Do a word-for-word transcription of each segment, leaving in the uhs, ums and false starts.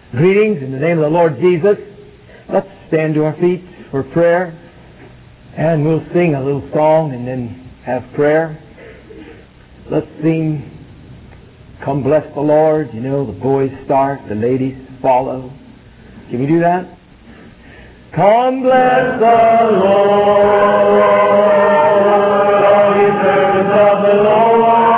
Greetings in the name of the Lord Jesus. Let's stand to our feet for prayer, and we'll sing a little song and then have prayer. Let's sing, Come Bless the Lord. You know, the boys start, the ladies follow. Can we do that? Come bless the Lord, all ye servants of the Lord.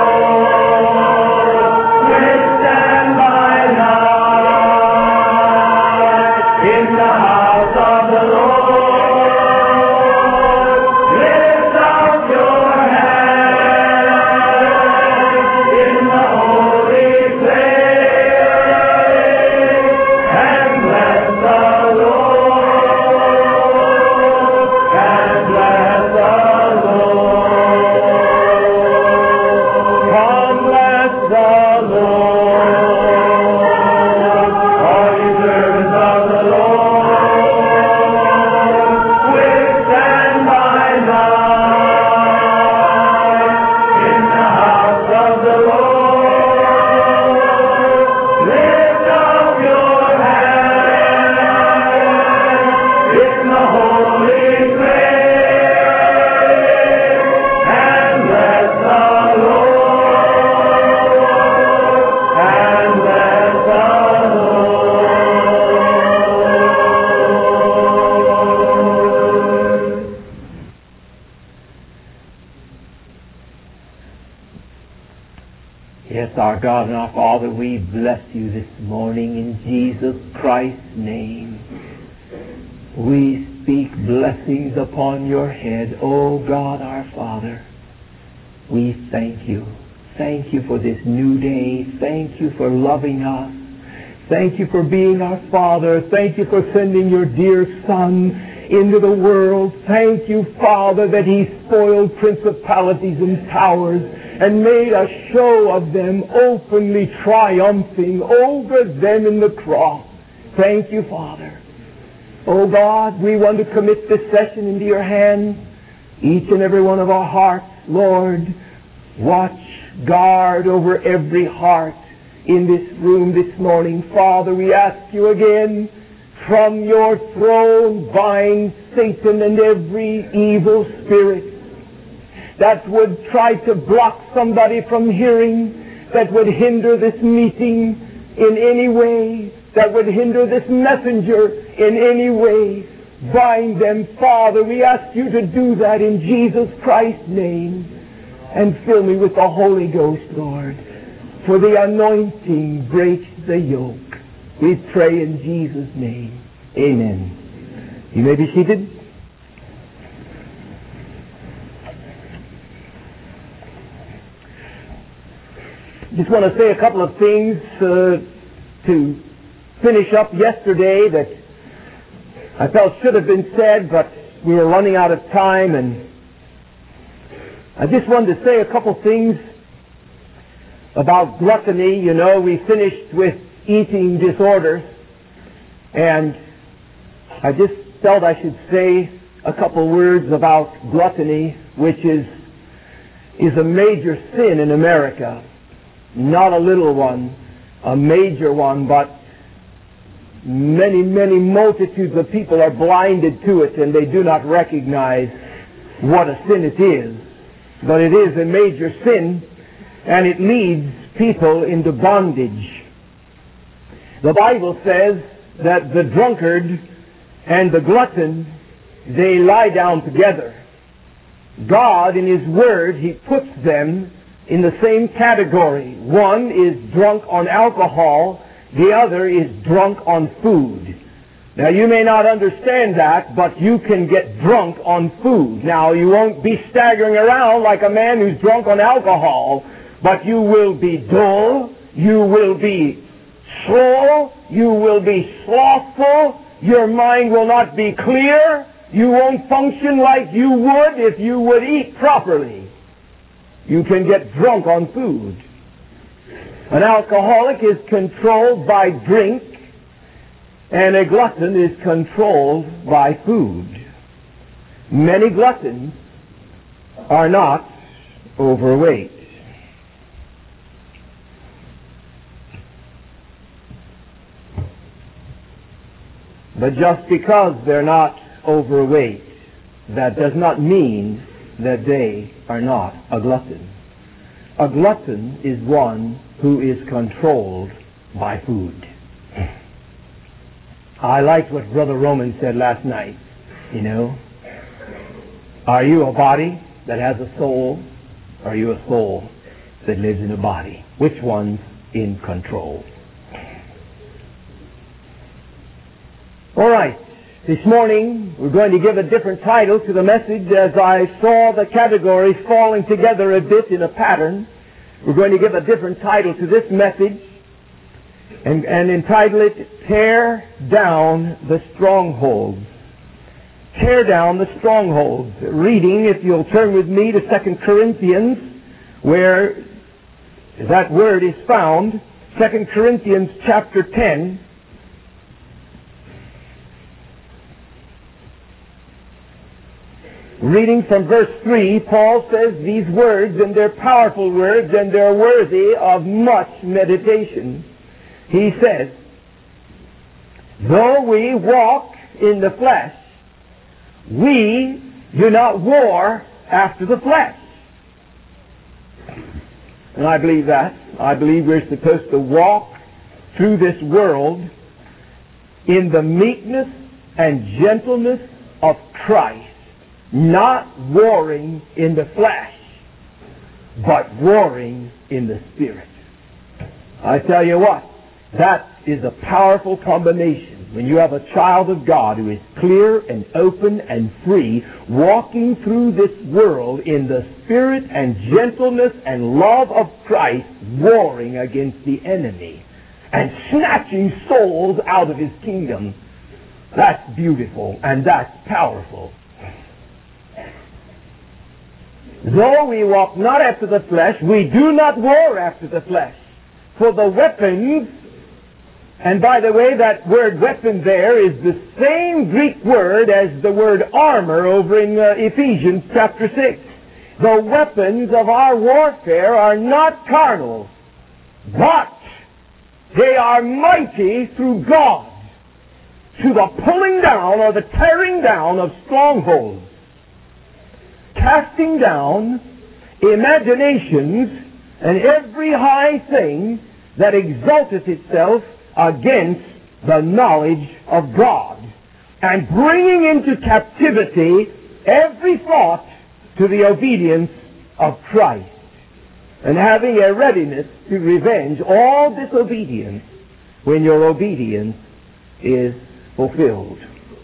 Our God and our Father, we bless you this morning in Jesus Christ's name. We speak blessings upon your head, O God our Father. We thank you. Thank you for this new day. Thank you for loving us. Thank you for being our Father. Thank you for sending your dear Son into the world. Thank you, Father, that He spoiled principalities and powers and made a show of them, openly triumphing over them in the cross. Thank you, Father. Oh God, we want to commit this session into your hands, each and every one of our hearts. Lord, watch, guard over every heart in this room this morning. Father, we ask you again, from your throne bind Satan and every evil spirit that would try to block somebody from hearing, that would hinder this meeting in any way, that would hinder this messenger in any way. Bind them, Father. We ask you to do that in Jesus Christ's name. And fill me with the Holy Ghost, Lord. For the anointing breaks the yoke. We pray in Jesus' name. Amen. You may be seated. Just want to say a couple of things uh, to finish up yesterday that I felt should have been said, but we were running out of time, and I just wanted to say a couple things about gluttony. You know, we finished with eating disorders, and I just felt I should say a couple words about gluttony, which is is a major sin in America. Not a little one, a major one, but many, many multitudes of people are blinded to it, and they do not recognize what a sin it is. But it is a major sin, and it leads people into bondage. The Bible says that the drunkard and the glutton, they lie down together. God, in His Word, He puts them in the same category. One is drunk on alcohol, the other is drunk on food. Now, you may not understand that, but you can get drunk on food. Now, you won't be staggering around like a man who's drunk on alcohol, but you will be dull, you will be slow, you will be slothful, your mind will not be clear, you won't function like you would if you would eat properly. You can get drunk on food. An alcoholic is controlled by drink, and a glutton is controlled by food. Many gluttons are not overweight. But just because they're not overweight, that does not mean that they are not a glutton. A glutton is one who is controlled by food. I liked what Brother Roman said last night. You know, are you a body that has a soul? Or are you a soul that lives in a body? Which one's in control? All right. This morning, we're going to give a different title to the message as I saw the categories falling together a bit in a pattern. We're going to give a different title to this message and, and entitle it, Tear Down the Strongholds. Tear down the strongholds. Reading, if you'll turn with me to Second Corinthians, where that word is found. Second Corinthians chapter ten. Reading from verse three, Paul says these words, and they're powerful words, and they're worthy of much meditation. He says, though we walk in the flesh, we do not war after the flesh. And I believe that. I believe we're supposed to walk through this world in the meekness and gentleness of Christ, not warring in the flesh, but warring in the Spirit. I tell you what, that is a powerful combination. When you have a child of God who is clear and open and free, walking through this world in the spirit and gentleness and love of Christ, warring against the enemy and snatching souls out of his kingdom, that's beautiful and that's powerful. Though we walk not after the flesh, we do not war after the flesh. For the weapons, and by the way, that word weapon there is the same Greek word as the word armor over in uh, Ephesians chapter six. The weapons of our warfare are not carnal, but they are mighty through God to the pulling down or the tearing down of strongholds, casting down imaginations and every high thing that exalteth itself against the knowledge of God, and bringing into captivity every thought to the obedience of Christ, and having a readiness to revenge all disobedience when your obedience is fulfilled.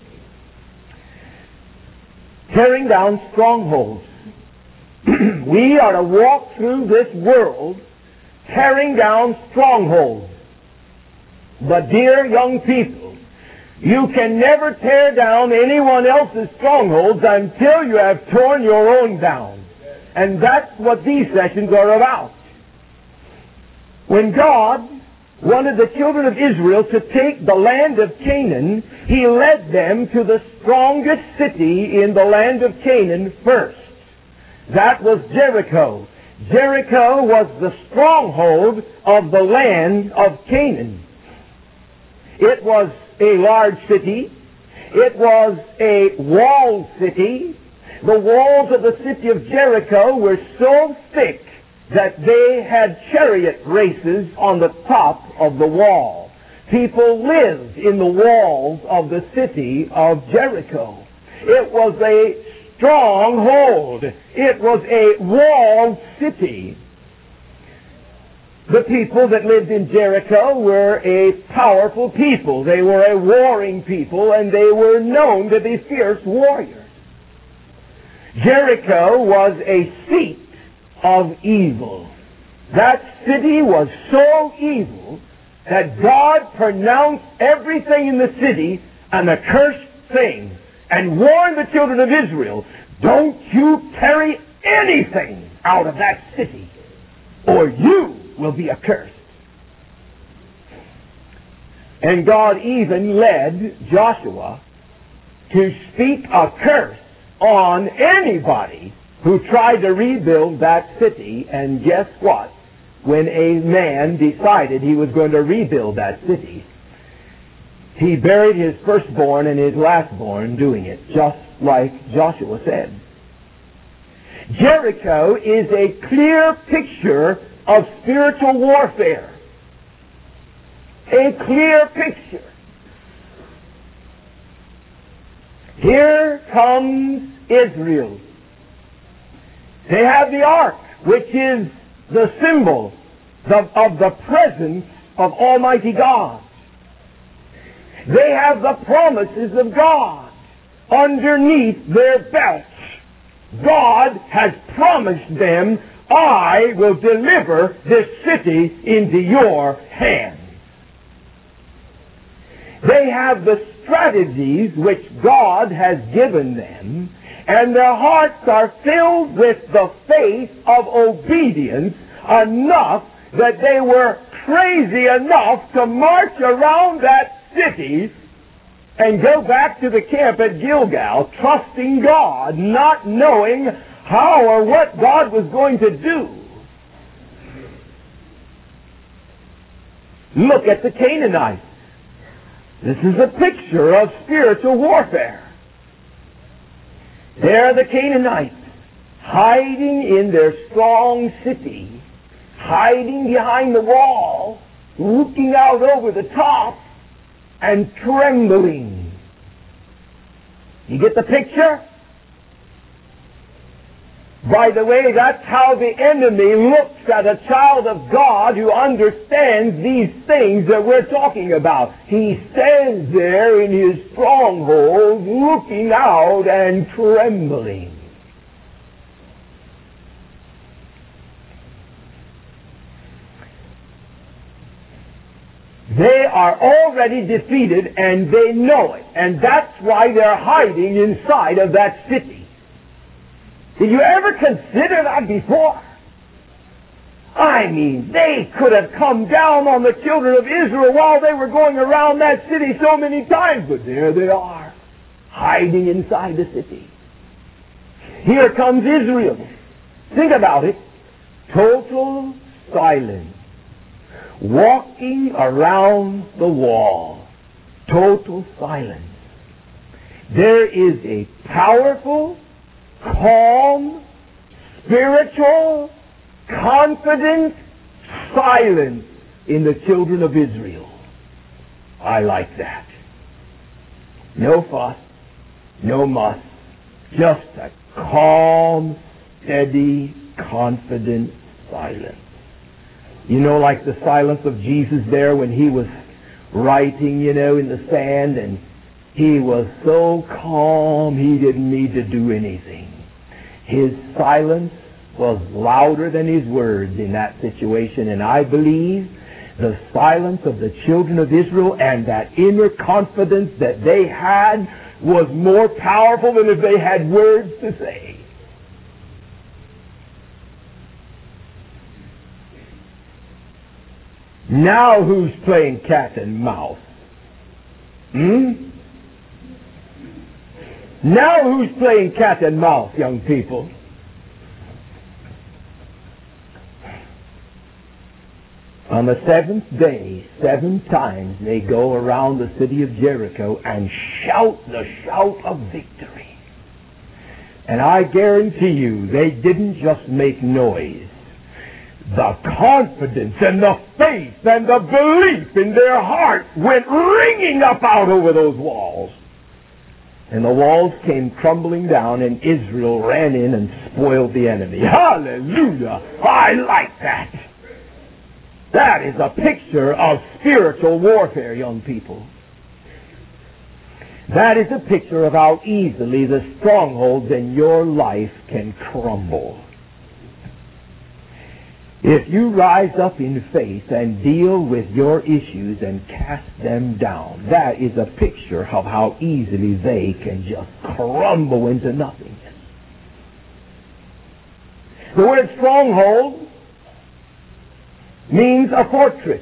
Tearing down strongholds. We are to walk through this world tearing down strongholds. But dear young people, you can never tear down anyone else's strongholds until you have torn your own down. And that's what these sessions are about. When God wanted the children of Israel to take the land of Canaan, He led them to the strongest city in the land of Canaan first. That was Jericho. Jericho was the stronghold of the land of Canaan. It was a large city. It was a walled city. The walls of the city of Jericho were so thick that they had chariot races on the top of the wall. People lived in the walls of the city of Jericho. It was a stronghold. It was a walled city. The people that lived in Jericho were a powerful people. They were a warring people, and they were known to be fierce warriors. Jericho was a seat of evil. That city was so evil that God pronounced everything in the city an accursed thing and warned the children of Israel, don't you carry anything out of that city, or you will be accursed. And God even led Joshua to speak a curse on anybody who tried to rebuild that city. And guess what? When a man decided he was going to rebuild that city, He buried his firstborn and his lastborn doing it, just like Joshua said. Jericho is a clear picture of spiritual warfare. A clear picture. Here comes Israel. They have the ark, which is the symbol of, of the presence of Almighty God. They have the promises of God underneath their belts. God has promised them, I will deliver this city into your hands. They have the strategies which God has given them, and their hearts are filled with the faith of obedience enough that they were crazy enough to march around that city and go back to the camp at Gilgal, trusting God, not knowing how or what God was going to do. Look at the Canaanites. This is a picture of spiritual warfare. There are the Canaanites, hiding in their strong city, hiding behind the wall, looking out over the top, and trembling. You get the picture? By the way, that's how the enemy looks at a child of God who understands these things that we're talking about. He stands there in his stronghold, looking out and trembling. They are already defeated, and they know it. And that's why they're hiding inside of that city. Did you ever consider that before? I mean, they could have come down on the children of Israel while they were going around that city so many times, but there they are, hiding inside the city. Here comes Israel. Think about it. Total silence. Walking around the wall. Total silence. There is a powerful, calm, spiritual, confident silence in the children of Israel. I like that. No fuss, no muss, just a calm, steady, confident silence. You know, like the silence of Jesus there when he was writing, you know, in the sand, and he was so calm he didn't need to do anything. His silence was louder than his words in that situation, and I believe the silence of the children of Israel and that inner confidence that they had was more powerful than if they had words to say. Now who's playing cat and mouse? Hmm? Now who's playing cat and mouse, young people? On the seventh day, seven times they go around the city of Jericho and shout the shout of victory. And I guarantee you, they didn't just make noise. The confidence and the faith and the belief in their heart went ringing up out over those walls. And the walls came crumbling down, and Israel ran in and spoiled the enemy. Hallelujah! I like that. That is a picture of spiritual warfare, young people. That is a picture of how easily the strongholds in your life can crumble. If you rise up in faith and deal with your issues and cast them down, that is a picture of how easily they can just crumble into nothingness. The word stronghold means a fortress.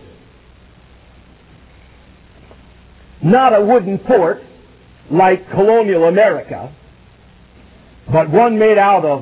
Not a wooden fort like colonial America, but one made out of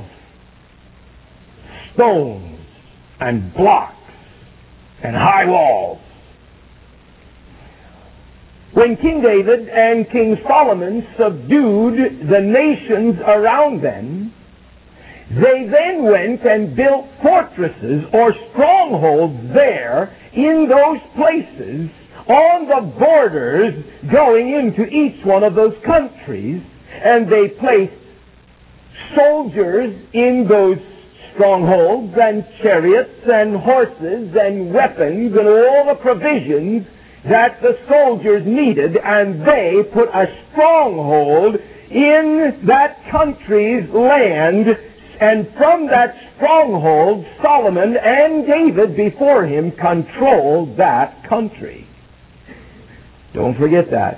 stone and blocks and high walls. When King David and King Solomon subdued the nations around them, they then went and built fortresses or strongholds there in those places on the borders going into each one of those countries, and they placed soldiers in those strongholds and chariots and horses and weapons and all the provisions that the soldiers needed, and they put a stronghold in that country's land, and from that stronghold Solomon and David before him controlled that country. Don't forget that.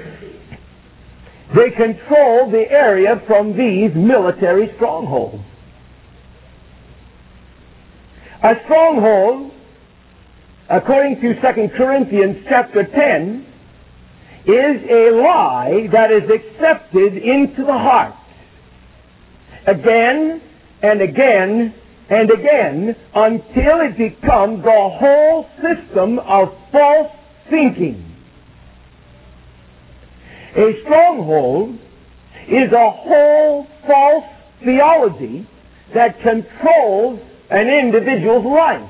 They controlled the area from these military strongholds. A stronghold, according to Second Corinthians chapter ten, is a lie that is accepted into the heart again and again and again until it becomes the whole system of false thinking. A stronghold is a whole false theology that controls an individual's life.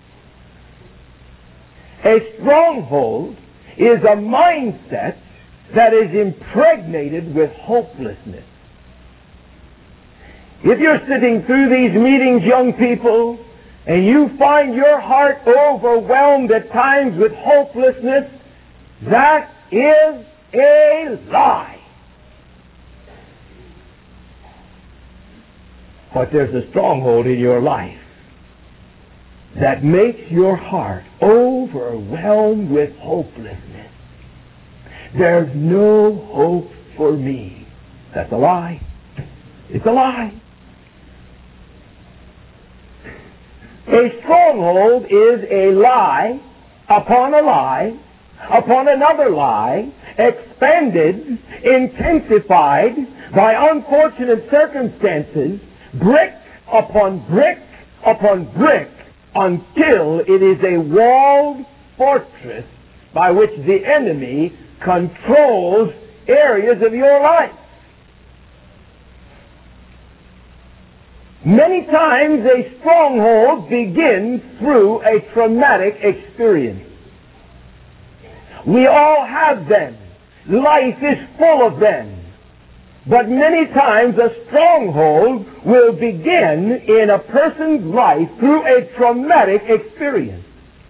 A stronghold is a mindset that is impregnated with hopelessness. If you're sitting through these meetings, young people, and you find your heart overwhelmed at times with hopelessness, that is a lie. But there's a stronghold in your life that makes your heart overwhelmed with hopelessness. There's no hope for me. That's a lie. It's a lie. A stronghold is a lie upon a lie upon another lie, expanded, intensified by unfortunate circumstances, brick upon brick upon brick, until it is a walled fortress by which the enemy controls areas of your life. Many times a stronghold begins through a traumatic experience. We all have them. Life is full of them. But many times a stronghold will begin in a person's life through a traumatic experience.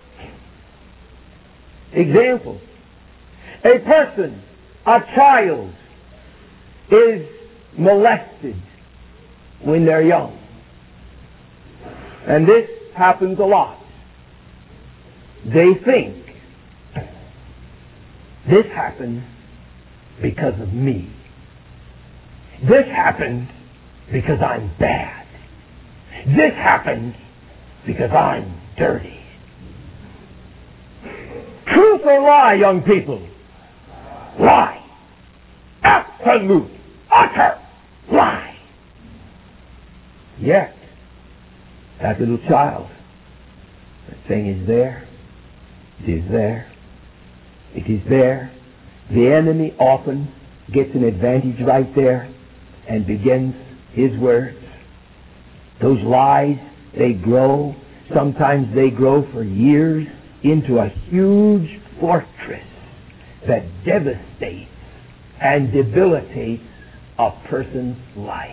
Example: a person, a child, is molested when they're young. And this happens a lot. They think, this happened because of me. This happened because I'm bad. This happened because I'm dirty. Truth or lie, young people? Lie. Absolute, utter lie. Yet, that little child, that thing is there. It is there. It is there. The enemy often gets an advantage right there and begins his words. Those lies, they grow. Sometimes they grow for years into a huge fortress that devastates and debilitates a person's life.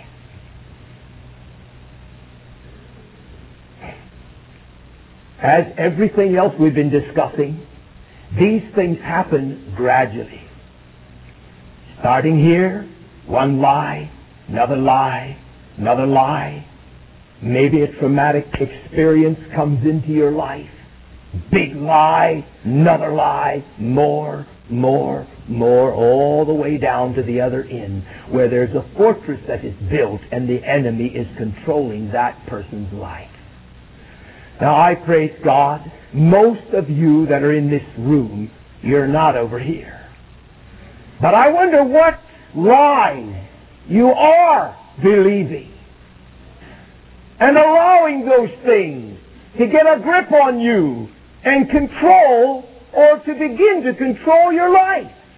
As everything else we've been discussing, these things happen gradually. Starting here, one lie, another lie, another lie. Maybe a traumatic experience comes into your life. Big lie, another lie, more, more, more, all the way down to the other end, where there's a fortress that is built and the enemy is controlling that person's life. Now, I praise God, most of you that are in this room, you're not over here. But I wonder what lies you are believing and allowing those things to get a grip on you and control or to begin to control your life.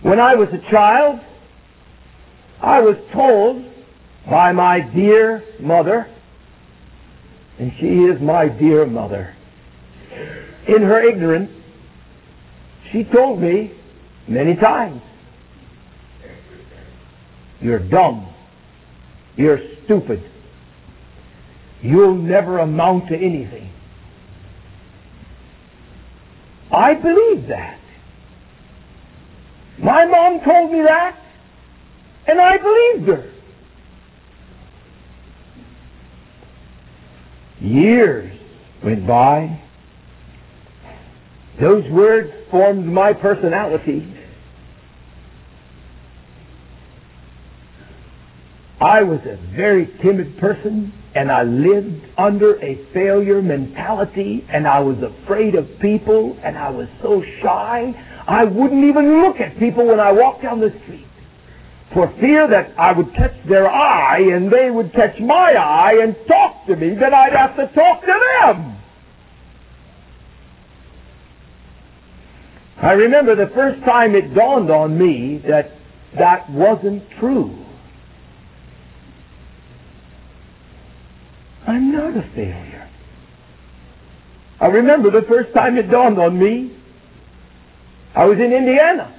When I was a child, I was told by my dear mother, and she is my dear mother, in her ignorance, she told me many times, "You're dumb. You're stupid. You'll never amount to anything." I believed that. My mom told me that, and I believed her. Years went by. Those words formed my personality. I was a very timid person, and I lived under a failure mentality, and I was afraid of people, and I was so shy, I wouldn't even look at people when I walked down the street, for fear that I would catch their eye, and they would catch my eye and talk to me, that I'd have to talk to them. I remember the first time it dawned on me that that wasn't true. I'm not a failure. I remember the first time it dawned on me. I was in Indiana.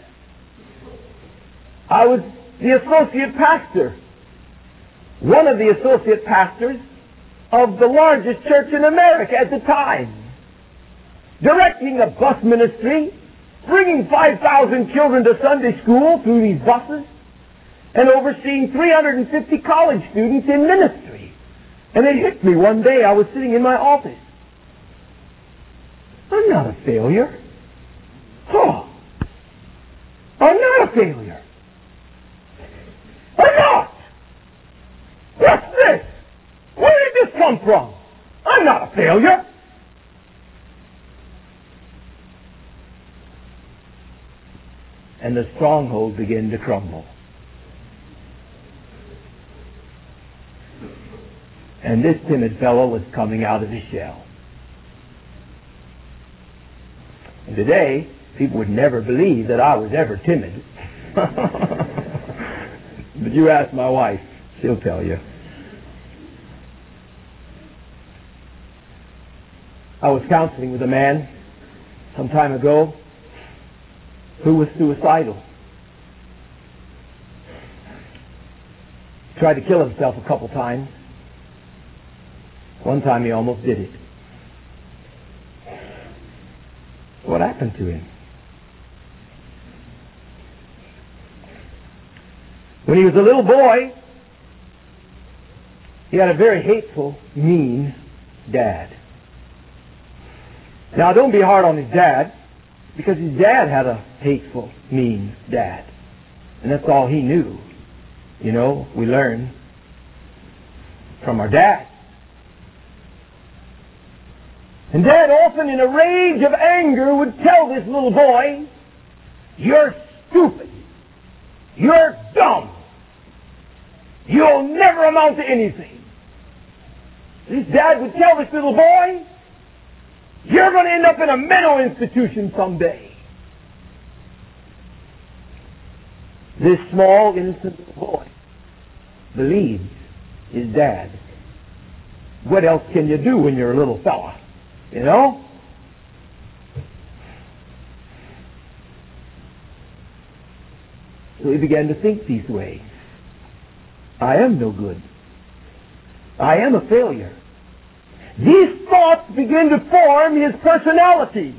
I was the associate pastor, one of the associate pastors of the largest church in America at the time, directing a bus ministry, bringing five thousand children to Sunday school through these buses, and overseeing three hundred fifty college students in ministry. And it hit me one day. I was sitting in my office. I'm not a failure. Oh, I'm not a failure. I'm not. What's this? Where did this come from? I'm not a failure. And the stronghold began to crumble. And this timid fellow was coming out of his shell. And today, people would never believe that I was ever timid. But you ask my wife, she'll tell you. I was counseling with a man some time ago who was suicidal. He tried to kill himself a couple times. One time he almost did it. What happened to him? When he was a little boy, he had a very hateful, mean dad. Now, don't be hard on his dad, because his dad had a hateful, mean dad. And that's all he knew. You know, we learn from our dad. And Dad often, in a rage of anger, would tell this little boy, "You're stupid. You're dumb. You'll never amount to anything." His dad would tell this little boy, "You're going to end up in a mental institution someday." This small, innocent little boy believed his dad. What else can you do when you're a little fella? You know? So he began to think these ways. I am no good. I am a failure. These thoughts began to form his personality.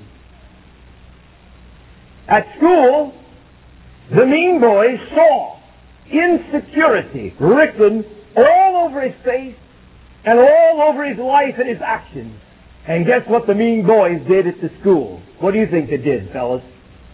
At school, the mean boy saw insecurity written all over his face and all over his life and his actions. And guess what the mean boys did at the school? What do you think they did, fellas?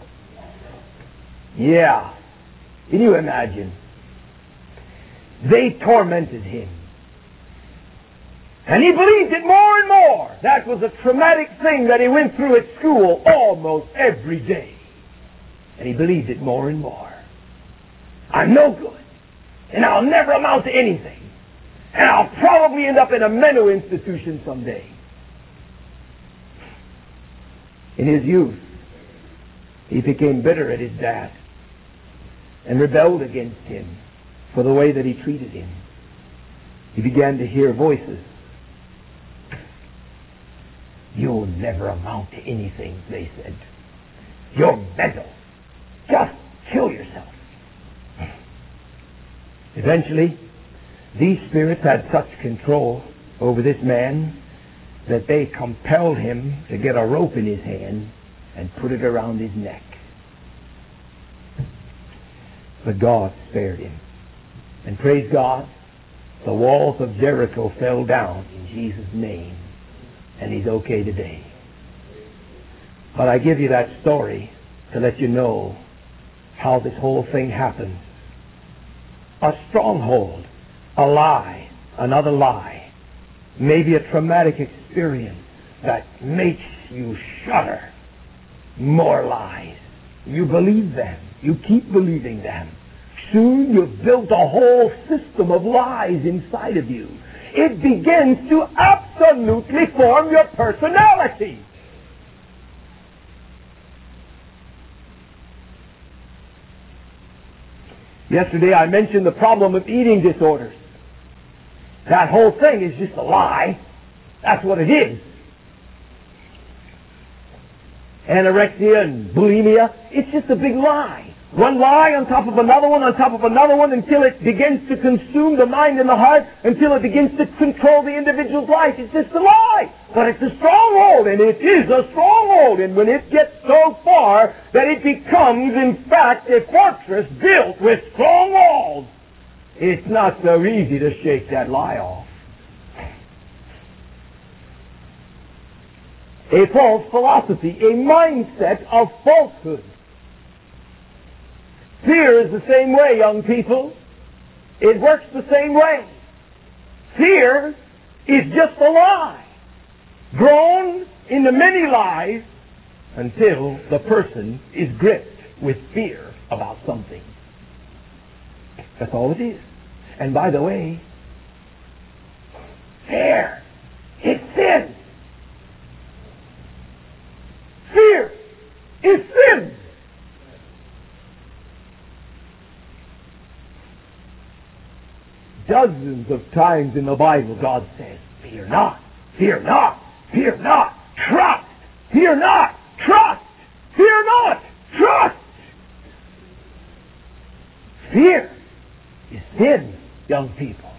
Yeah. Can you imagine? They tormented him. And he believed it more and more. That was a traumatic thing that he went through at school almost every day. And he believed it more and more. I'm no good. And I'll never amount to anything. And I'll probably end up in a mental institution someday. In his youth, he became bitter at his dad. and rebelled against him for the way that he treated him. He began to hear voices. You'll never amount to anything, they said. You're mental. Just kill yourself. Eventually, these spirits had such control over this man that they compelled him to get a rope in his hand and put it around his neck. But God spared him. And praise God, the walls of Jericho fell down in Jesus' name. And he's okay today. But I give you that story to let you know how this whole thing happens. A stronghold, a lie, another lie, maybe a traumatic experience that makes you shudder. More lies. You believe them. You keep believing them. Soon you've built a whole system of lies inside of you. It begins to absolutely form your personality. Yesterday I mentioned the problem of eating disorders. That whole thing is just a lie. That's what it is. Anorexia and bulimia, it's just a big lie. One lie on top of another one on top of another one until it begins to consume the mind and the heart, until it begins to control the individual's life. It's just a lie. But it's a stronghold, and it is a stronghold. And when it gets so far that it becomes, in fact, a fortress built with strong walls, it's not so easy to shake that lie off. A false philosophy, a mindset of falsehood. Fear is the same way, young people. It works the same way. Fear is just a lie, grown into many lies until the person is gripped with fear about something. That's all it is. And by the way, fear, it's sin. Fear is sin. Dozens of times in the Bible, God says, fear not, fear not, fear not, trust, fear not, trust, fear not, trust. Fear is sin, young people.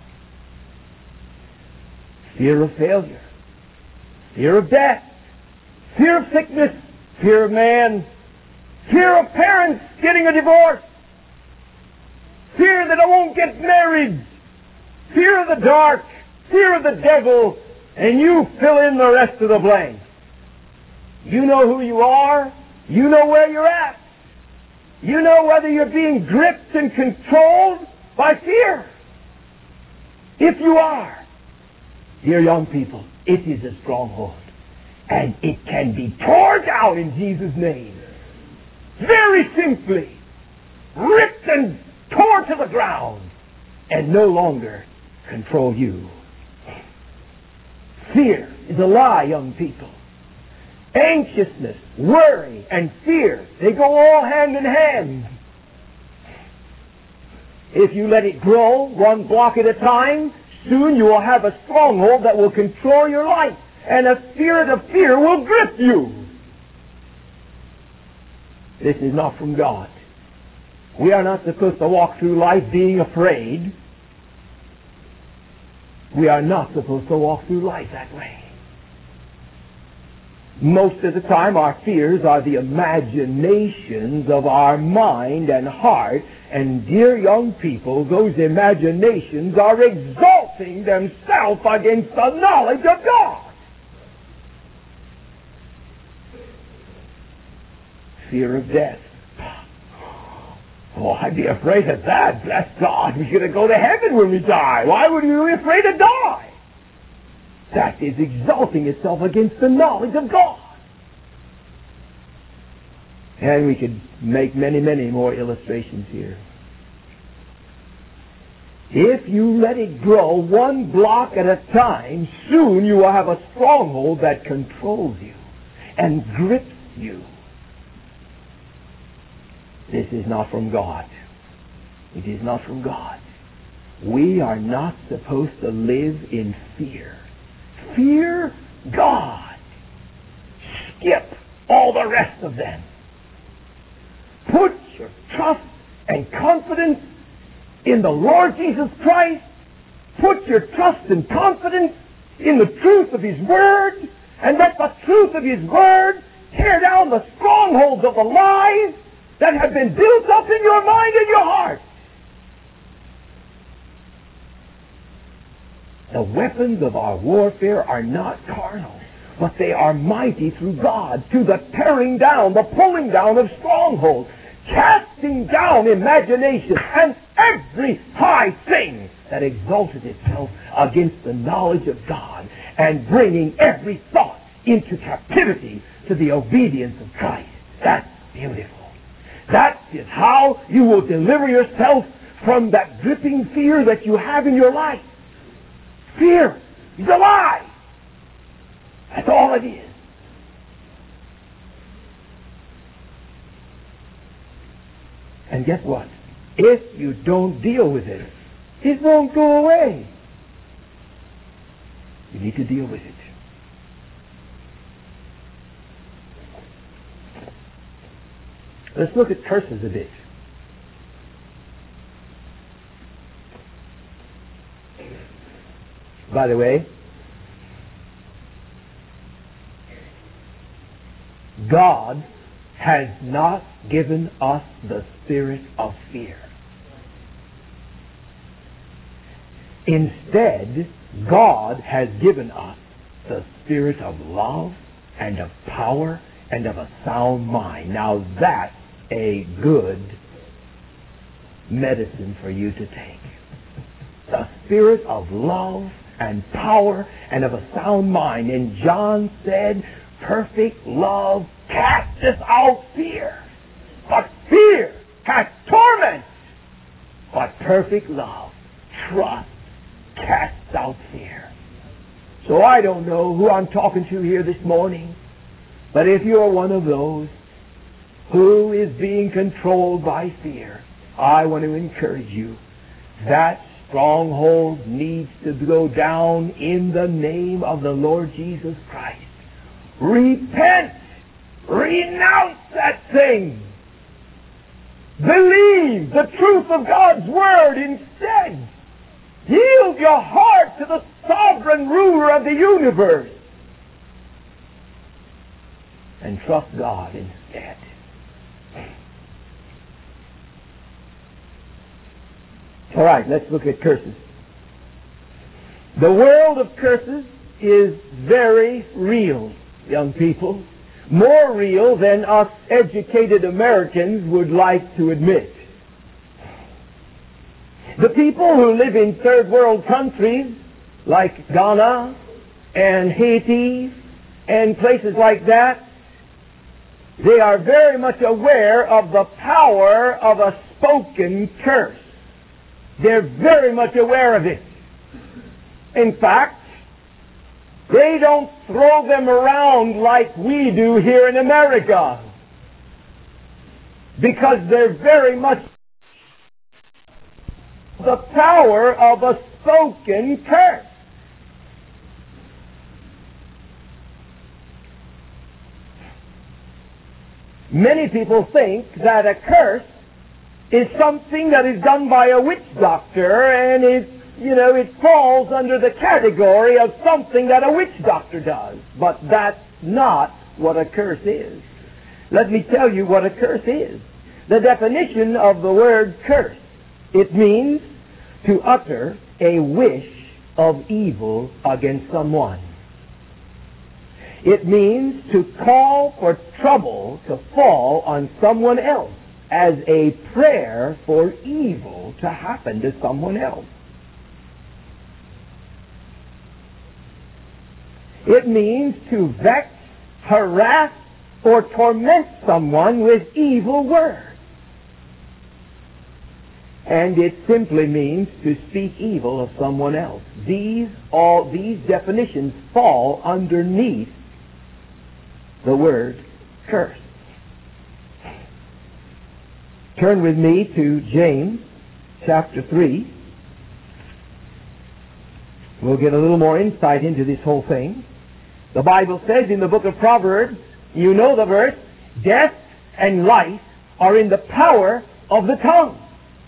Fear of failure, fear of death, fear of sickness, fear of man, fear of parents getting a divorce, fear that I won't get married, fear of the dark, fear of the devil, and you fill in the rest of the blank. You know who you are. You know where you're at. You know whether you're being gripped and controlled by fear. If you are, dear young people, it is a stronghold. And it can be torn out in Jesus' name. Very simply. Ripped and torn to the ground. And no longer control you. Fear is a lie, young people. Anxiousness, worry, and fear, they go all hand in hand. If you let it grow one block at a time, soon you will have a stronghold that will control your life, and a spirit of fear will grip you. This is not from God. We are not supposed to walk through life being afraid. We are not supposed to walk through life that way. Most of the time our fears are the imaginations of our mind and heart, and dear young people, those imaginations are exalting themselves against the knowledge of God. Fear of death. Oh, I'd be afraid of that. Bless God, we're going to go to heaven when we die. Why would you be afraid to die? That is exalting itself against the knowledge of God. And we could make many, many more illustrations here. If you let it grow one block at a time, soon you will have a stronghold that controls you and grips you. This is not from God. It is not from God. We are not supposed to live in fear. Fear God. Skip all the rest of them. Put your trust and confidence in the Lord Jesus Christ. Put your trust and confidence in the truth of His Word, and let the truth of His Word tear down the strongholds of the lies that have been built up in your mind and your heart. The weapons of our warfare are not carnal, but they are mighty through God to the tearing down, the pulling down of strongholds, casting down imagination and every high thing that exalted itself against the knowledge of God, and bringing every thought into captivity to the obedience of Christ. That's beautiful. That is how you will deliver yourself from that gripping fear that you have in your life. Fear is a lie. That's all it is. And guess what? If you don't deal with it, it won't go away. You need to deal with it. Let's look at curses a bit. By the way, God has not given us the spirit of fear. Instead, God has given us the spirit of love and of power and of a sound mind. Now that's a good medicine for you to take. The spirit of love and power and of a sound mind. And John said, perfect love casteth out fear. But fear hath torment. But perfect love, trust, casts out fear. So I don't know who I'm talking to here this morning, but if you're one of those who is being controlled by fear, I want to encourage you. That stronghold needs to go down in the name of the Lord Jesus Christ. Repent. Renounce that thing. Believe the truth of God's Word instead. Yield your heart to the sovereign ruler of the universe. And trust God instead. All right, let's look at curses. The world of curses is very real, young people. More real than us educated Americans would like to admit. The people who live in third world countries like Ghana and Haiti and places like that, they are very much aware of the power of a spoken curse. They're very much aware of it. In fact, they don't throw them around like we do here in America, because they're very much the power of a spoken curse. Many people think that a curse is something that is done by a witch doctor, and it, you know, it falls under the category of something that a witch doctor does. But that's not what a curse is. Let me tell you what a curse is. The definition of the word curse, it means to utter a wish of evil against someone. It means to call for trouble to fall on someone else as a prayer for evil to happen to someone else. It means to vex, harass, or torment someone with evil words. And it simply means to speak evil of someone else. These all these definitions fall underneath the word curse. Turn with me to James chapter three. We'll get a little more insight into this whole thing. The Bible says in the book of Proverbs, you know the verse, death and life are in the power of the tongue.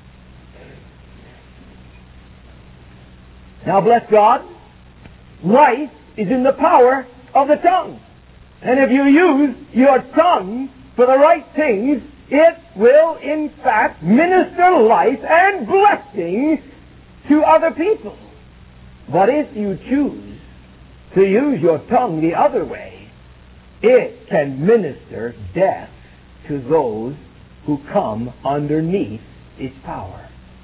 Now bless God, life is in the power of the tongue. And if you use your tongue for the right things, it will in fact minister life and blessing to other people. But if you choose to use your tongue the other way, it can minister death to those who come underneath its power.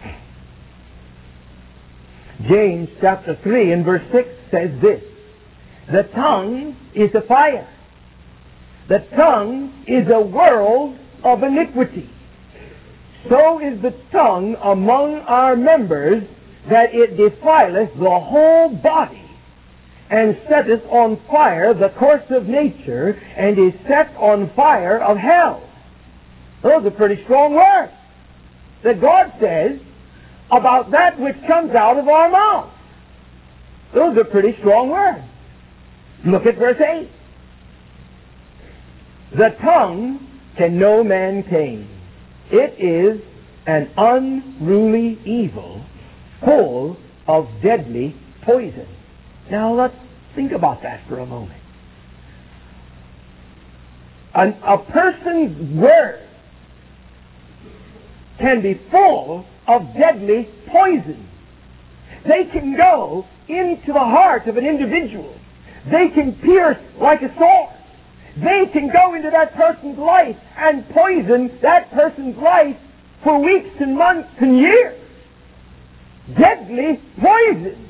James chapter three and verse six says this, the tongue is a fire. The tongue is a world of iniquity. So is the tongue among our members, that it defileth the whole body, and setteth on fire the course of nature, and is set on fire of hell. Those are pretty strong words that God says about that which comes out of our mouth. Those are pretty strong words. Look at verse eight. The tongue can no man tame. It is an unruly evil, full of deadly poison. Now let's think about that for a moment. An, a person's word can be full of deadly poison. They can go into the heart of an individual. They can pierce like a sword. They can go into that person's life and poison that person's life for weeks and months and years. Deadly poison.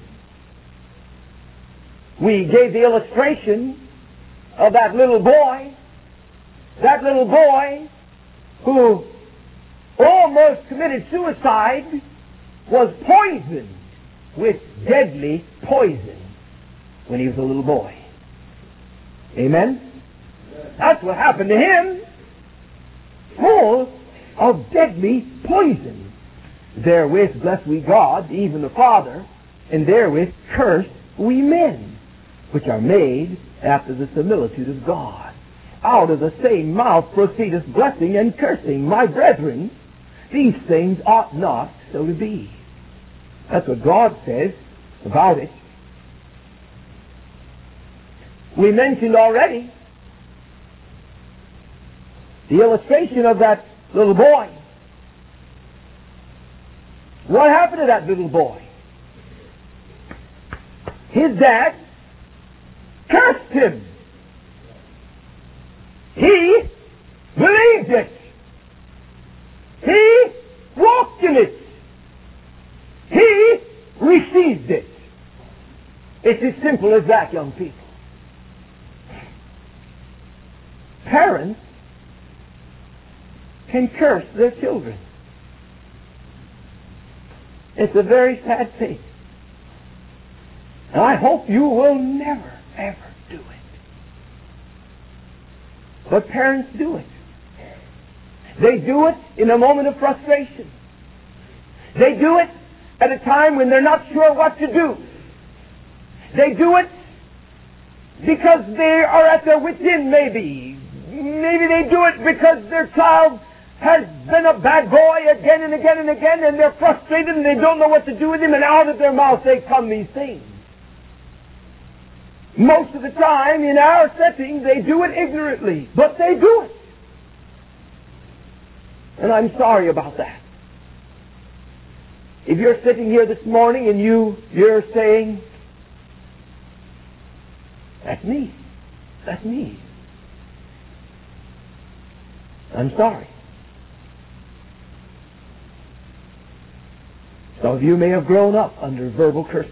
We gave the illustration of that little boy. That little boy who almost committed suicide was poisoned with deadly poison when he was a little boy. Amen? That's what happened to him. Full of deadly poison. Therewith bless we God, even the Father, and therewith curse we men, which are made after the similitude of God. Out of the same mouth proceedeth blessing and cursing. My brethren, these things ought not so to be. That's what God says about it. We mentioned already the illustration of that little boy. What happened to that little boy? His dad cursed him. He believed it. He walked in it. He received it. It's as simple as that, young people. Parents can curse their children. It's a very sad thing. And I hope you will never, ever do it. But parents do it. They do it in a moment of frustration. They do it at a time when they're not sure what to do. They do it because they are at their wit's end, maybe. Maybe they do it because their child has been a bad boy again and again and again, and they're frustrated and they don't know what to do with him, and out of their mouth they come these things. Most of the time, in our setting, they do it ignorantly, but they do it. And I'm sorry about that. If you're sitting here this morning and you, you're saying, that's me. That's me. I'm sorry. Some of you may have grown up under verbal curses.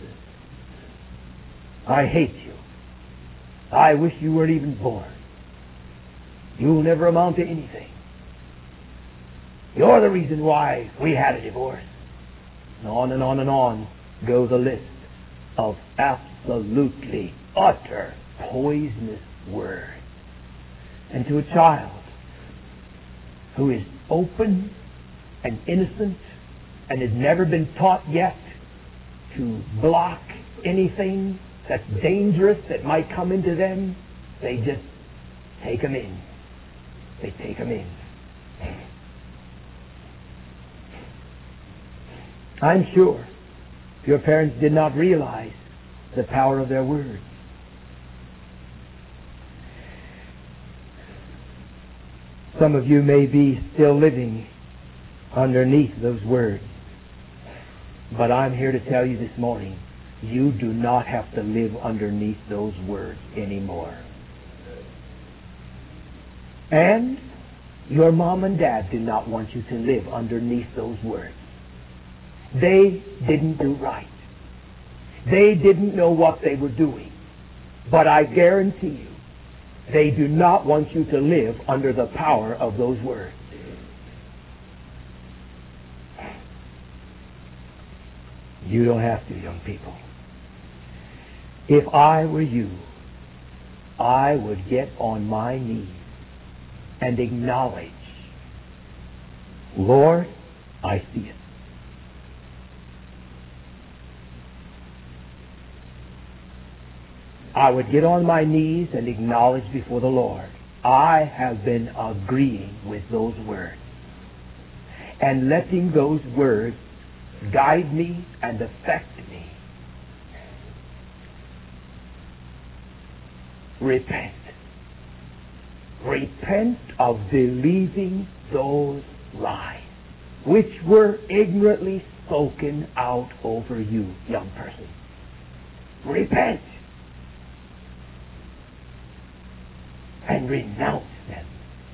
I hate you. I wish you weren't even born. You'll never amount to anything. You're the reason why we had a divorce. And on and on and on goes a list of absolutely utter poisonous words. And to a child who is open and innocent and has never been taught yet to block anything that's dangerous that might come into them, they just take them in. They take them in. I'm sure your parents did not realize the power of their words. Some of you may be still living underneath those words. But I'm here to tell you this morning, you do not have to live underneath those words anymore. And your mom and dad do not want you to live underneath those words. They didn't do right. They didn't know what they were doing. But I guarantee you, they do not want you to live under the power of those words. You don't have to, young people. If I were you, I would get on my knees and acknowledge, Lord, I see it. I would get on my knees and acknowledge before the Lord, I have been agreeing with those words and letting those words guide me and affect me. Repent. Repent of believing those lies which were ignorantly spoken out over you, young person. Repent. And renounce them.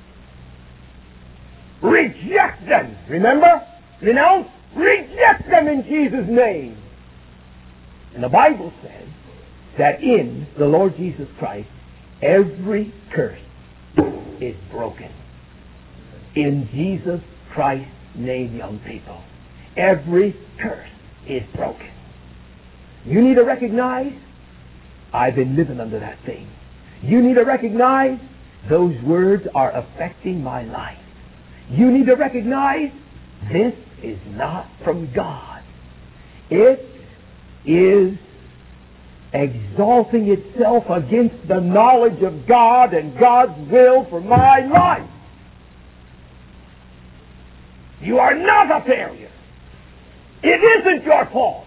Reject them. Remember? Renounce. Reject them in Jesus' name. And the Bible says that in the Lord Jesus Christ, every curse is broken. In Jesus Christ's name, young people, every curse is broken. You need to recognize, I've been living under that thing. You need to recognize those words are affecting my life. You need to recognize this is not from God. It is exalting itself against the knowledge of God and God's will for my life. You are not a failure. It isn't your fault.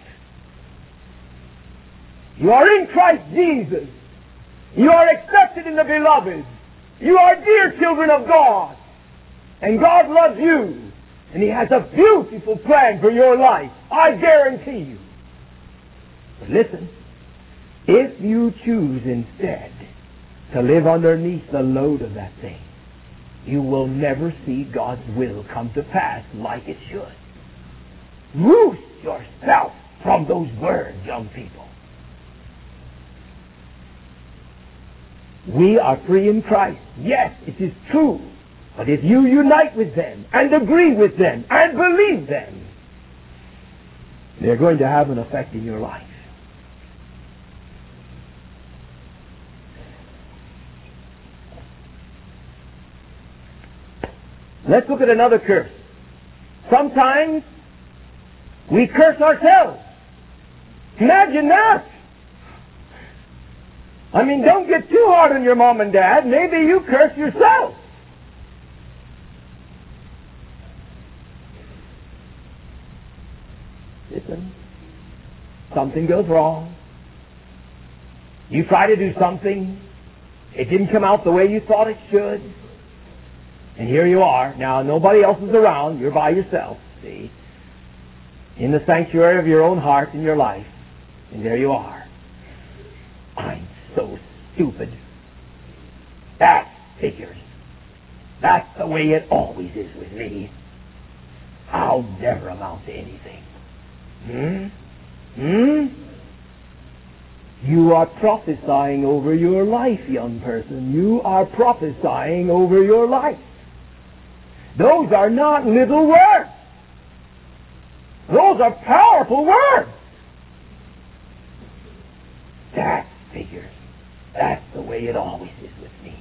You are in Christ Jesus. You are accepted in the Beloved. You are dear children of God. And God loves you. And He has a beautiful plan for your life. I guarantee you. But listen, if you choose instead to live underneath the load of that thing, you will never see God's will come to pass like it should. Loose yourself from those words, young people. We are free in Christ. Yes, it is true. But if you unite with them and agree with them and believe them, they're going to have an effect in your life. Let's look at another curse. Sometimes we curse ourselves. Imagine that. I mean, don't get too hard on your mom and dad. Maybe you curse yourself. Listen, something goes wrong. You try to do something. It didn't come out the way you thought it should. And here you are. Now, nobody else is around. You're by yourself, see, in the sanctuary of your own heart and your life. And there you are. I'm so stupid. That figures. That's the way it always is with me. I'll never amount to anything. Hmm? Hmm? You are prophesying over your life, young person. You are prophesying over your life. Those are not little words. Those are powerful words. That figures. That's the way it always is with me.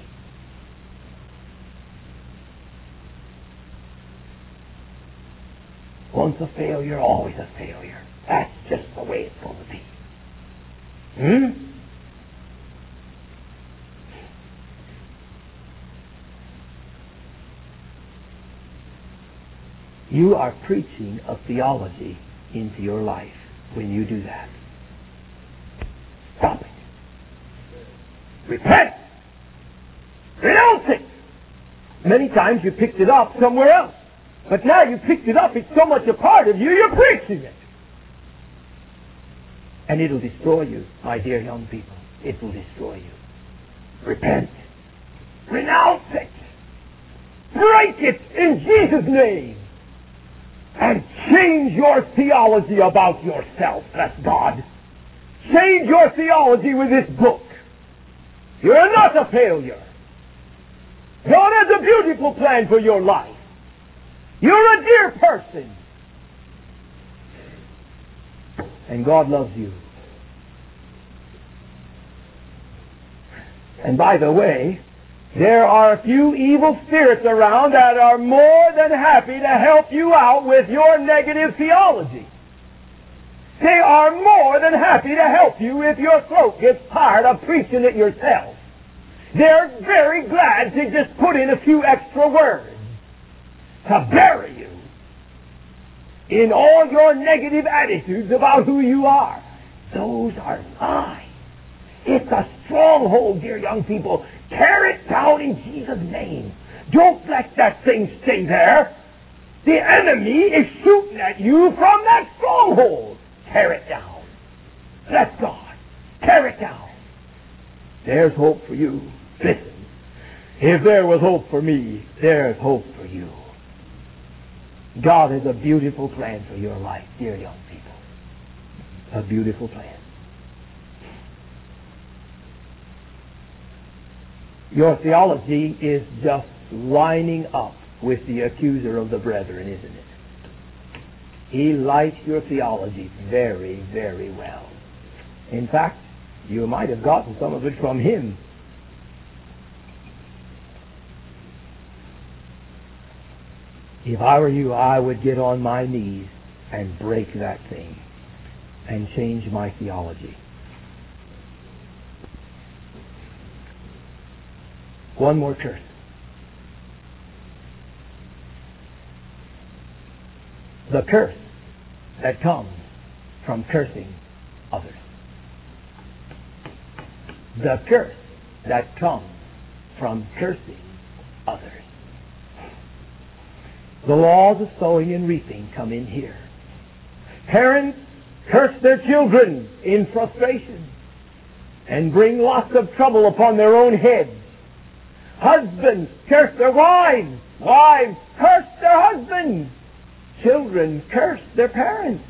Once a failure, always a failure. That's just the way it's going to be. Hmm? You are preaching a theology into your life when you do that. Stop it. Repent. Renounce it. Many times you picked it up somewhere else. But now you picked it up, it's so much a part of you, you're preaching it. And it'll destroy you, my dear young people. It will destroy you. Repent. Renounce it. Break it in Jesus' name. And change your theology about yourself. That's God. Change your theology with this book. You're not a failure. God has a beautiful plan for your life. You're a dear person. And God loves you. And by the way, there are a few evil spirits around that are more than happy to help you out with your negative theology. They are more than happy to help you if your throat gets tired of preaching it yourself. They're very glad to just put in a few extra words to bury you in all your negative attitudes about who you are. Those are lies. It's a stronghold, dear young people. Tear it down in Jesus' name. Don't let that thing stay there. The enemy is shooting at you from that stronghold. Tear it down. Let God tear it down. There's hope for you. Listen, if there was hope for me, there's hope for you. God has a beautiful plan for your life, dear young people. A beautiful plan. Your theology is just lining up with the accuser of the brethren, isn't it? He likes your theology very, very well. In fact, you might have gotten some of it from him. If I were you, I would get on my knees and break that thing and change my theology. One more curse. The curse that comes from cursing others. The curse that comes from cursing others. The laws of sowing and reaping come in here. Parents curse their children in frustration and bring lots of trouble upon their own heads. Husbands curse their wives. Wives curse their husbands. Children curse their parents.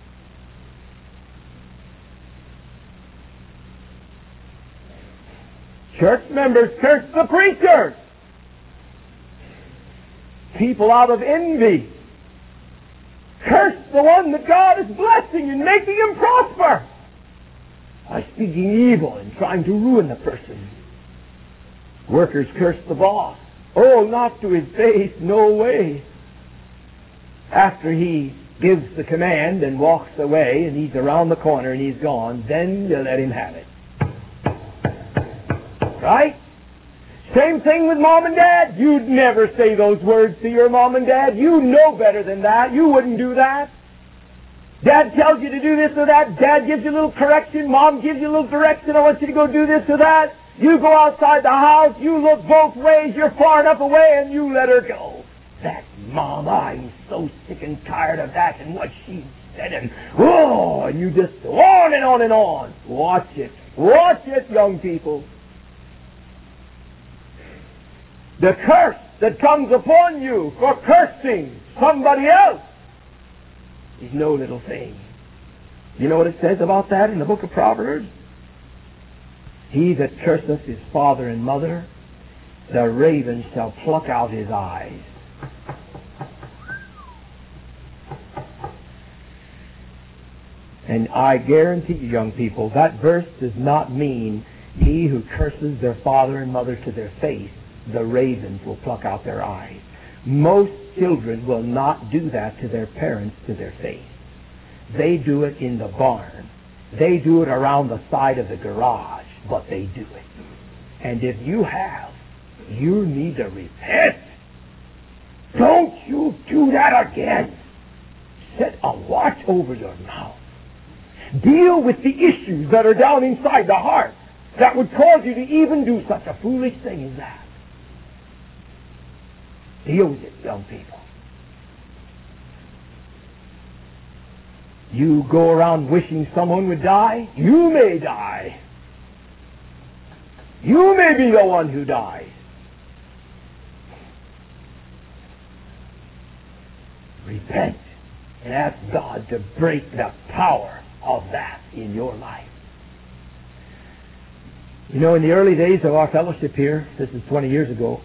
Church members curse the preacher. People out of envy curse the one that God is blessing and making him prosper by speaking evil and trying to ruin the person. Workers curse the boss. Oh, not to his face, no way. After he gives the command and walks away and he's around the corner and he's gone, then you let him have it. Right? Same thing with mom and dad. You'd never say those words to your mom and dad. You know better than that. You wouldn't do that. Dad tells you to do this or that. Dad gives you a little correction. Mom gives you a little direction. I want you to go do this or that. You go outside the house. You look both ways. You're far enough away and you let her go. That mom, I'm so sick and tired of that and what she said. And oh, and you just go on and on and on. Watch it. Watch it, young people. The curse that comes upon you for cursing somebody else is no little thing. You know what it says about that in the book of Proverbs? He that curseth his father and mother, the raven shall pluck out his eyes. And I guarantee you, young people, that verse does not mean he who curses their father and mother to their face, the ravens will pluck out their eyes. Most children will not do that to their parents to their face. They do it in the barn. They do it around the side of the garage, but they do it. And if you have, you need to repent. Don't you do that again. Set a watch over your mouth. Deal with the issues that are down inside the heart that would cause you to even do such a foolish thing as that. Deal with it, young people. You go around wishing someone would die, you may die. You may be the one who dies. Repent and ask God to break the power of that in your life. You know, in the early days of our fellowship here, this is twenty years ago,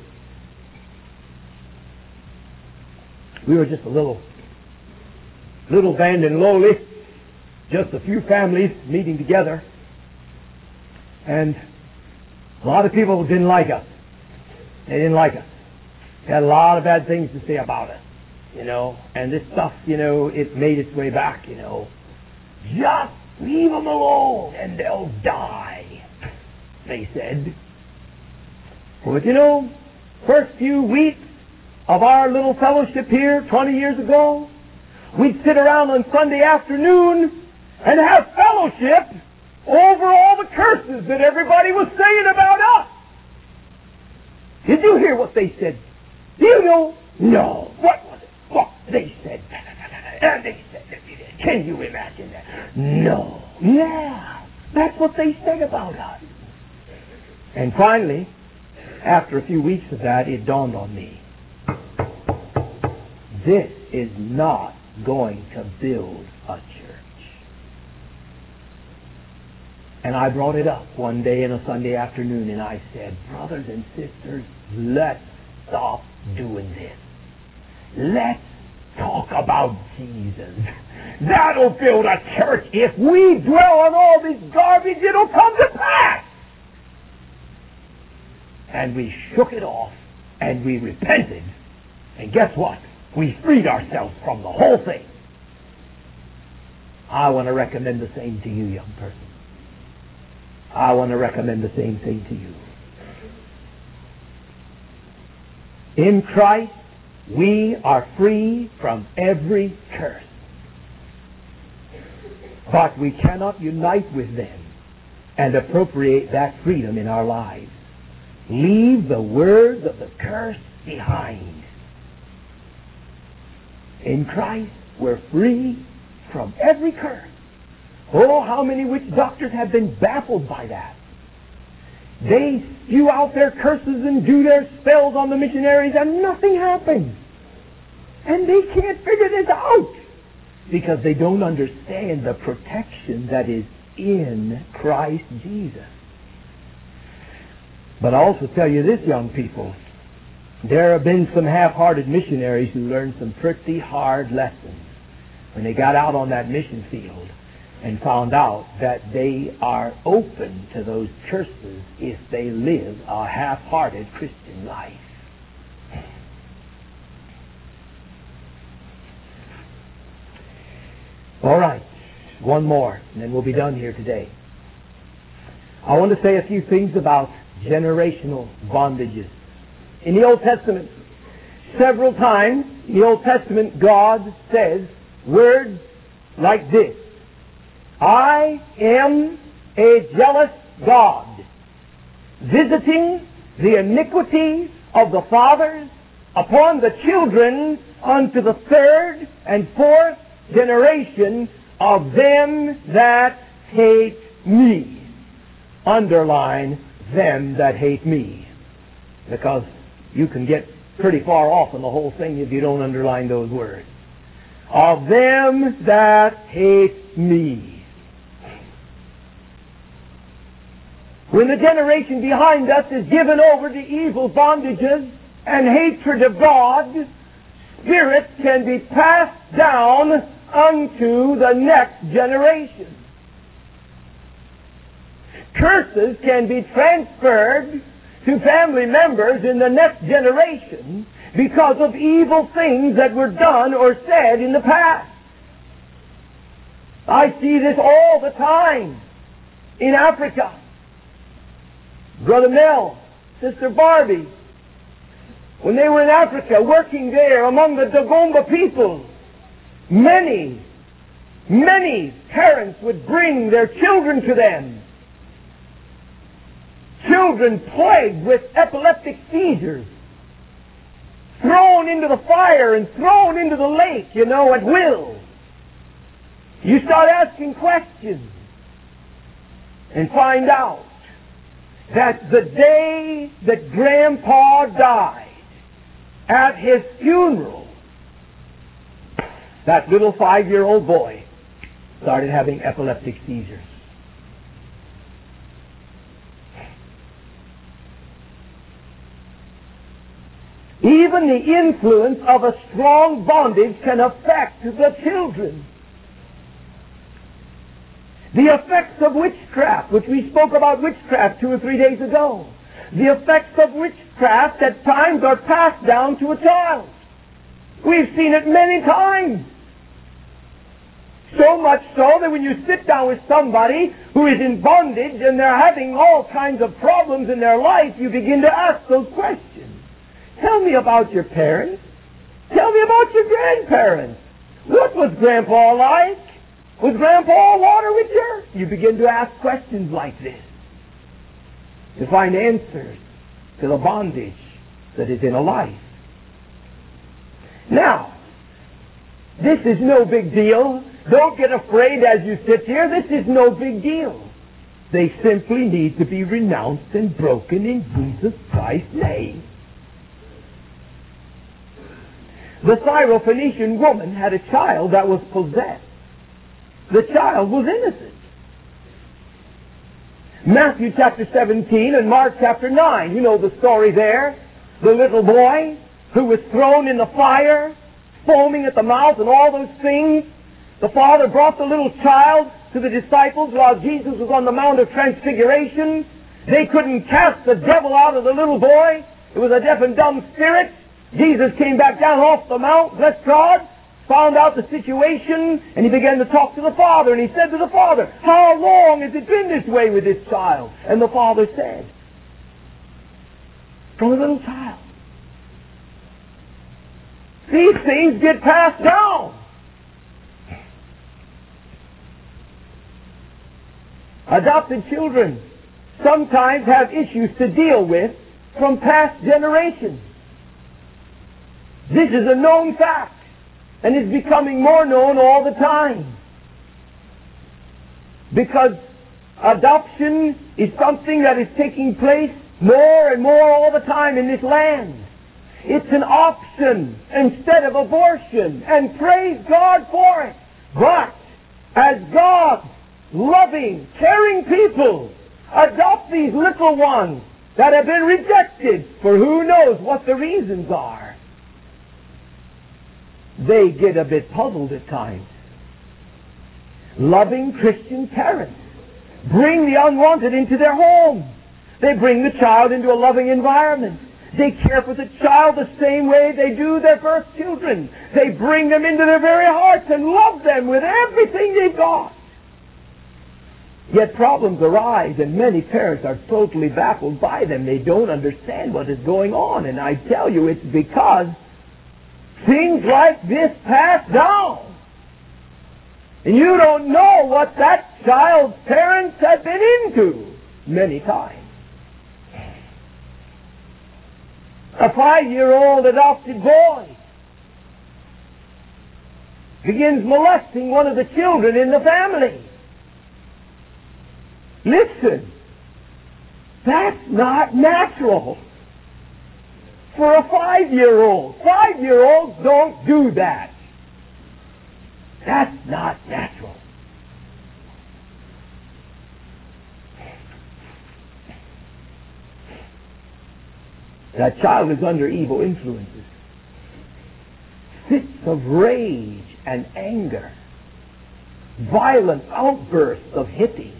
we were just a little, little band and lowly, just a few families meeting together, and a lot of people didn't like us. They didn't like us. They had a lot of bad things to say about us, you know, and this stuff, you know, it made its way back, you know. Just leave them alone and they'll die, they said. But you know, first few weeks of our little fellowship here twenty years ago, we'd sit around on Sunday afternoon and have fellowship over all the curses that everybody was saying about us. Did you hear what they said? Do you know? No. What was it? What? They said, and they said, can you imagine that? No. Yeah. That's what they said about us. And finally, after a few weeks of that, it dawned on me. This is not going to build a church. And I brought it up one day in a Sunday afternoon, and I said, brothers and sisters, let's stop doing this. Let's talk about Jesus. That'll build a church. If we dwell on all this garbage, it'll come to pass. And we shook it off, and we repented. And guess what? We freed ourselves from the whole thing. I want to recommend the same to you, young person. I want to recommend the same thing to you. In Christ, we are free from every curse. But we cannot unite with them and appropriate that freedom in our lives. Leave the words of the curse behind. In Christ, we're free from every curse. Oh, how many witch doctors have been baffled by that. They spew out their curses and do their spells on the missionaries and nothing happens. And they can't figure this out because they don't understand the protection that is in Christ Jesus. But I also tell you this, young people, there have been some half-hearted missionaries who learned some pretty hard lessons when they got out on that mission field and found out that they are open to those curses if they live a half-hearted Christian life. All right, one more, and then we'll be done here today. I want to say a few things about generational bondages. In the Old Testament, several times in the Old Testament, God says words like this: I am a jealous God, visiting the iniquities of the fathers upon the children unto the third and fourth generation of them that hate me. Underline, them that hate me, because you can get pretty far off on the whole thing if you don't underline those words. Of them that hate me. When the generation behind us is given over to evil bondages and hatred of God, spirits can be passed down unto the next generation. Curses can be transferred to family members in the next generation, because of evil things that were done or said in the past. I see this all the time in Africa. Brother Mel, Sister Barbie, when they were in Africa working there among the Dagomba people, many, many parents would bring their children to them. Children plagued with epileptic seizures, thrown into the fire and thrown into the lake, you know, at will. You start asking questions and find out that the day that Grandpa died, at his funeral, that little five-year-old boy started having epileptic seizures. Even the influence of a strong bondage can affect the children. The effects of witchcraft, which we spoke about witchcraft two or three days ago. The effects of witchcraft at times are passed down to a child. We've seen it many times. So much so that when you sit down with somebody who is in bondage and they're having all kinds of problems in their life, you begin to ask those questions. Tell me about your parents. Tell me about your grandparents. What was Grandpa like? Was Grandpa a water witcher? You begin to ask questions like this to find answers to the bondage that is in a life. Now, this is no big deal. Don't get afraid as you sit here. This is no big deal. They simply need to be renounced and broken in Jesus Christ's name. The Syrophoenician woman had a child that was possessed. The child was innocent. Matthew chapter seventeen and Mark chapter nine, you know the story there. The little boy who was thrown in the fire, foaming at the mouth and all those things. The father brought the little child to the disciples while Jesus was on the Mount of Transfiguration. They couldn't cast the devil out of the little boy. It was a deaf and dumb spirit. Jesus came back down off the mount, bless God, found out the situation, and he began to talk to the father, and he said to the father, how long has it been this way with this child? And the father said, from a little child. These things get passed down. Adopted children sometimes have issues to deal with from past generations. This is a known fact, and is becoming more known all the time. Because adoption is something that is taking place more and more all the time in this land. It's an option instead of abortion, and praise God for it. But as God, loving, caring people, adopt these little ones that have been rejected for who knows what the reasons are, they get a bit puzzled at times. Loving Christian parents bring the unwanted into their home. They bring the child into a loving environment. They care for the child the same way they do their first children. They bring them into their very hearts and love them with everything they've got. Yet problems arise, and many parents are totally baffled by them. They don't understand what is going on. And I tell you, it's because things like this pass down. And you don't know what that child's parents have been into many times. A five-year-old adopted boy begins molesting one of the children in the family. Listen, that's not natural for a five-year-old. Five-year-olds don't do that. That's not natural. That child is under evil influences. Fits of rage and anger. Violent outbursts of hitting.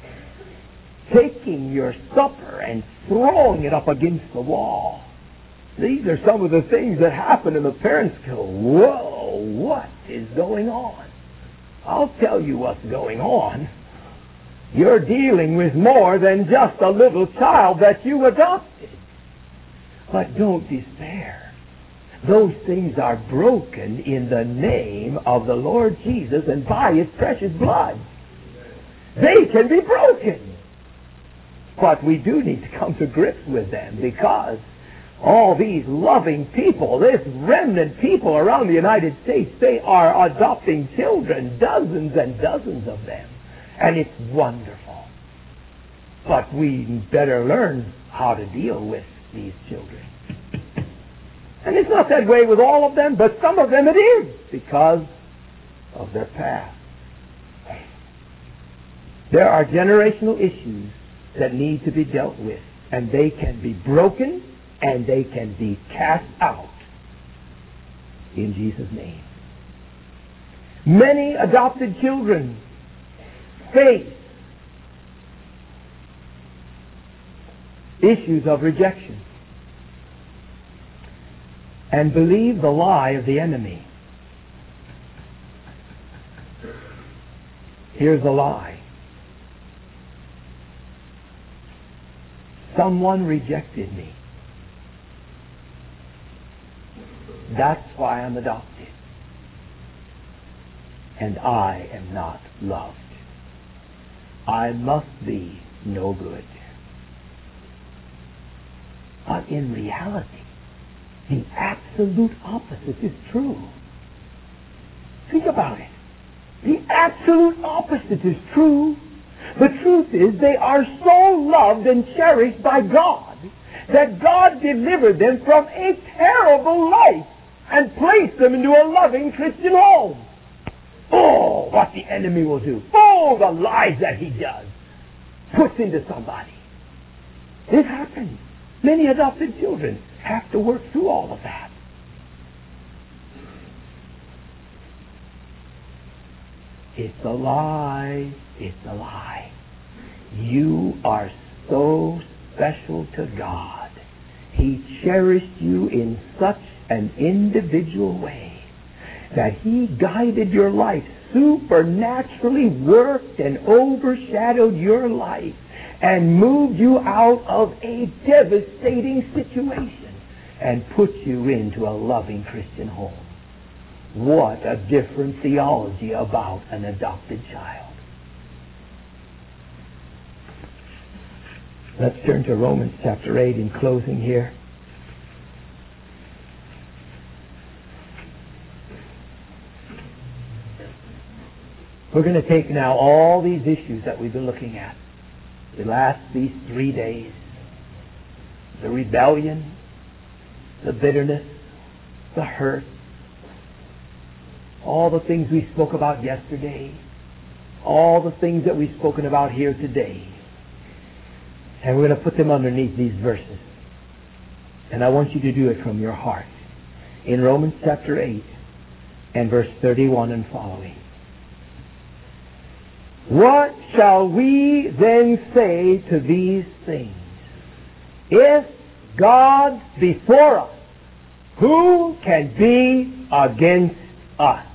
Taking your supper and throwing it up against the wall. These are some of the things that happen, and the parents go, whoa, what is going on? I'll tell you what's going on. You're dealing with more than just a little child that you adopted. But don't despair. Those things are broken in the name of the Lord Jesus and by His precious blood. They can be broken. But we do need to come to grips with them, because all these loving people, this remnant people around the United States, they are adopting children, dozens and dozens of them. And it's wonderful. But we better learn how to deal with these children. And it's not that way with all of them, but some of them it is, because of their past. There are generational issues that need to be dealt with, and they can be broken and they can be cast out in Jesus' name. Many adopted children face issues of rejection and believe the lie of the enemy. Here's the lie. Someone rejected me. That's why I'm adopted. And I am not loved. I must be no good. But in reality, the absolute opposite is true. Think about it. The absolute opposite is true. The truth is, they are so loved and cherished by God that God delivered them from a terrible life and placed them into a loving Christian home. Oh, what the enemy will do. Oh, the lies that he does. Puts into somebody. This happens. Many adopted children have to work through all of that. It's a lie. It's a lie. You are so special to God. He cherished you in such an individual way that He guided your life, supernaturally worked and overshadowed your life and moved you out of a devastating situation and put you into a loving Christian home. What a different theology about an adopted child. Let's turn to Romans chapter eight in closing here. We're going to take now all these issues that we've been looking at the last these three days. The rebellion, the bitterness, the hurt, all the things we spoke about yesterday, all the things that we've spoken about here today. And we're going to put them underneath these verses. And I want you to do it from your heart. In Romans chapter eight and verse thirty-one and following. What shall we then say to these things? If God be for us, who can be against us?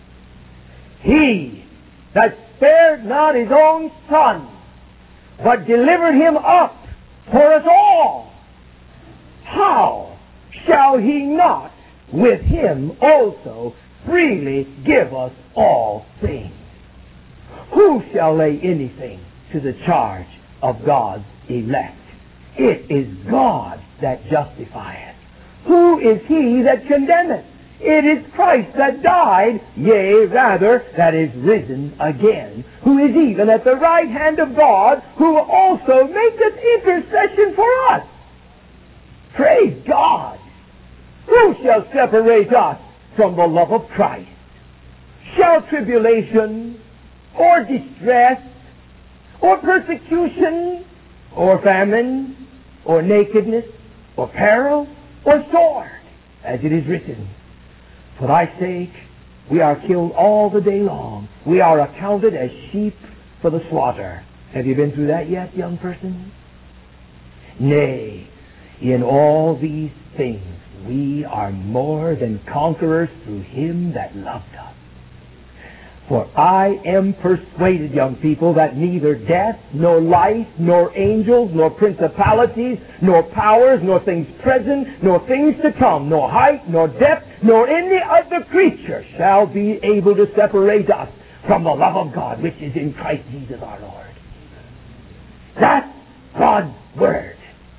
He that spared not His own Son, but delivered Him up for us all, how shall He not with Him also freely give us all things? Who shall lay anything to the charge of God's elect? It is God that justifieth. Who is he that condemneth? It is Christ that died, yea, rather, that is risen again, who is even at the right hand of God, who also maketh intercession for us. Praise God! Who shall separate us from the love of Christ? Shall tribulation, or distress, or persecution, or famine, or nakedness, or peril, or sword, as it is written, for thy sake we are killed all the day long. We are accounted as sheep for the slaughter. Have you been through that yet, young person? Nay, In all these things we are more than conquerors through Him that loved us. For I am persuaded, young people, that neither death, nor life, nor angels, nor principalities, nor powers, nor things present, nor things to come, nor height, nor depth, nor any other creature shall be able to separate us from the love of God, which is in Christ Jesus our Lord. That's God's Word.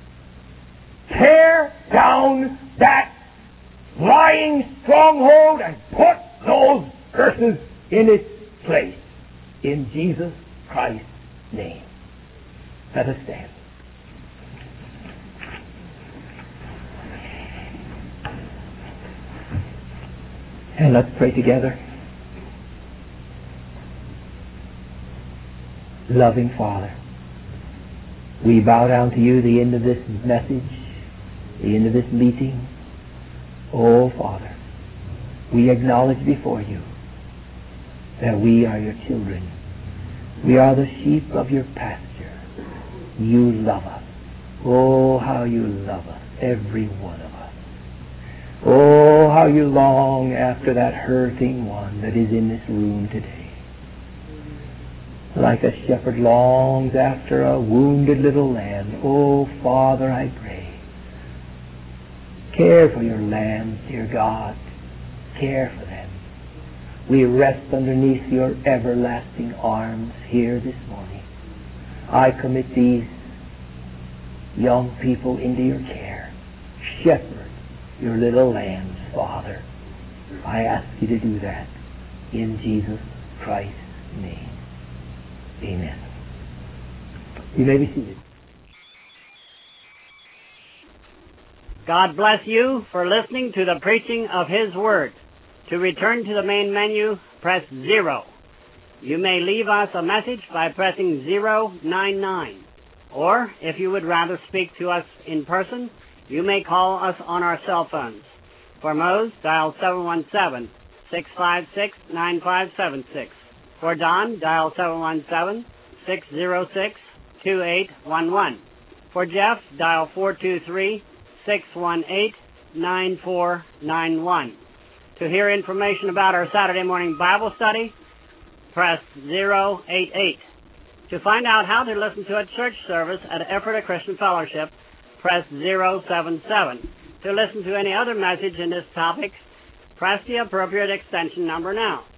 Tear down that lying stronghold and put those curses in its place. In Jesus Christ's name. Let us stand. And let's pray together. Loving Father, we bow down to you the end of this message, the end of this meeting. Oh, Father, we acknowledge before you that we are your children. We are the sheep of your pasture. You love us. Oh, how you love us, every one of us. Oh, how you long after that hurting one that is in this room today. Like a shepherd longs after a wounded little lamb. Oh, Father, I pray. Care for your lambs, dear God. Care for them. We rest underneath your everlasting arms here this morning. I commit these young people into your care. Shepherd your little lambs, Father. I ask you to do that in Jesus Christ's name. Amen. You may be seated. God bless you for listening to the preaching of His Word. To return to the main menu, press zero. You may leave us a message by pressing zero nine nine. Or, if you would rather speak to us in person, you may call us on our cell phones. For Mose, dial seven one seven, six five six, nine five seven six. For Don, dial seven one seven, six zero six, two eight one one. For Jeff, dial four two three, six one eight, nine four nine one. To hear information about our Saturday morning Bible study, press zero eight eight. To find out how to listen to a church service at Ephrata Christian Fellowship, press zero seven seven. To listen to any other message in this topic, press the appropriate extension number now.